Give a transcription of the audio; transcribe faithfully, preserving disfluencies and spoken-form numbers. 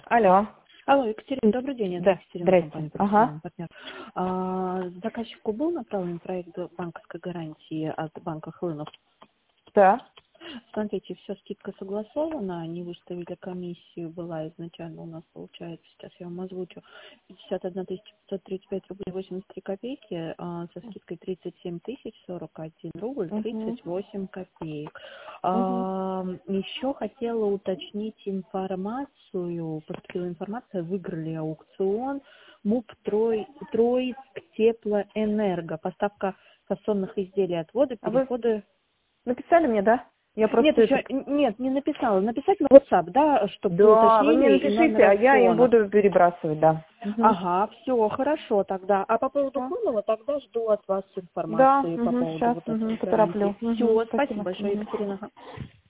Алло. Алло, Екатерина, добрый день. Это Да, Екатерина, здрасте. компания Ага. «Профессиональный партнер». А, заказчику был направлен проект банковской гарантии от банка Хлынов? Да. Смотрите, все, скидка согласована, они выставили комиссию, была изначально у нас, получается, сейчас я вам озвучу, пятьдесят одна тысяча пятьсот тридцать пять рублей восемьдесят три копейки, а, со скидкой тридцать семь тысяч сорок один рубль Угу. тридцать восемь копеек. Угу. А, еще хотела уточнить информацию, поступила информация, выиграли аукцион МУП Трой, Троицк Теплоэнерго, поставка фасонных изделий, отводы, А вы переходы. написали мне, да? Я Нет, просто еще это... нет, не написала. Написать на WhatsApp, да, чтобы вы Да, вы мне уточнили и номер напишите, а я им аукциона. буду перебрасывать, да. Угу. Ага, все, хорошо тогда. А по поводу Все. Хлынова тогда жду от вас Да, информации по угу, поводу сейчас вот угу, этой гарантии. потороплю. Угу, Все, спасибо спасибо. большое, Угу. Екатерина.